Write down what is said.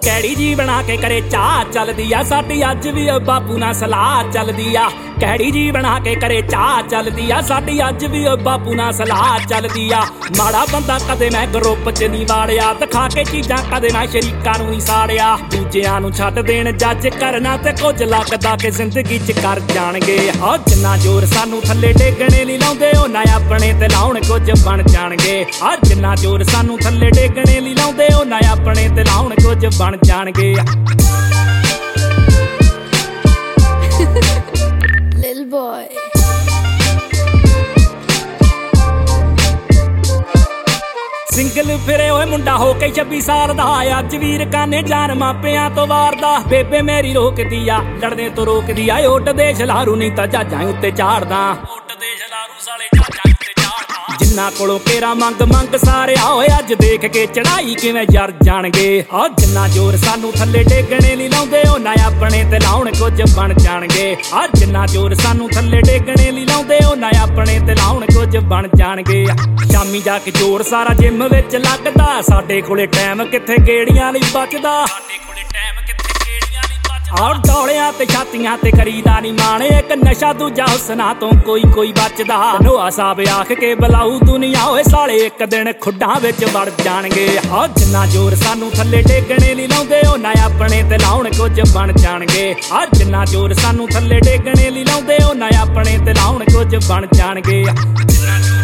कैड़ी जी बना के करे चाह चलदी आ साडी अज भी बापू नाल सलाह चलदी आ कैड़ी जी बना के करे चाह चलदी आ साडी अज भी बापू नाल सलाह चलदी आ माड़ा बंदा कदे मैं ग्रुप च नहीं वाड़िया दिखा के चीजां कदे मैं शरीकां नूं नहीं साड़िया दूजियां नूं छड्ड देण जज करना ते कुछ लगदा कि जिंदगी च कर जाणगे आ जिन्ना जोर सानू थल्ले टेकणे नहीं लाउंदे उन्ना अपने ते लाउण कुछ बन जाणगे आ जिन्ना जोर सानू थल्ले टेकणे नहीं लाउंदे उन्ना अपने ते लाउण कुछ बन जाणगे Little boy. सिंगल फिरे होए मुंडा हो के 26 साल दा अज वीर काने जान मापियां तो वारदा बेबे मेरी रोकदी आ लड़ने तो रोकदी आ ओट दे छलारू नहीं तां जहाजां उत्ते चाड़दा ओट दे छलारू साले जहाजां उत्ते चाड़दा जिन्ना कोलों केरा मंग मंग सारे होए अज देख के चढ़ाई किवें जर जाणगे आ जिन्ना जोर सानू थल्ले टेकणे नहीं लाउंदे उन्ना अपने ते लाउण कुछ बन जाणगे आ जिन्ना जोर सानू थल्ले टेकणे नहीं लाउंदे उन्ना अपने ते लाउण कुछ बन जाणगे शामी जाके जोर सारा जिम विच लगदा साडे कोले टाइम किथे गेड़ियां नहीं बचदा और दौड़ियां ते छातियां ते करीदा नहीं माने एक नशा दूजा हुस्ना तो कोई बचदा नोआ साहब आख के बुलाऊ दुनिया होए साले एक दिन खुड्डां विच वड़ जाणगे आ जिन्ना जोर सानू थल्ले टेकणे नहीं लाउंदे उन्ना अपने ते लाउण कुछ बन जाणगे आ जिन्ना जोर सानू थल्ले टेकणे नहीं लाउंदे उन्ना अपने ते लाउण कुछ बन जाणगे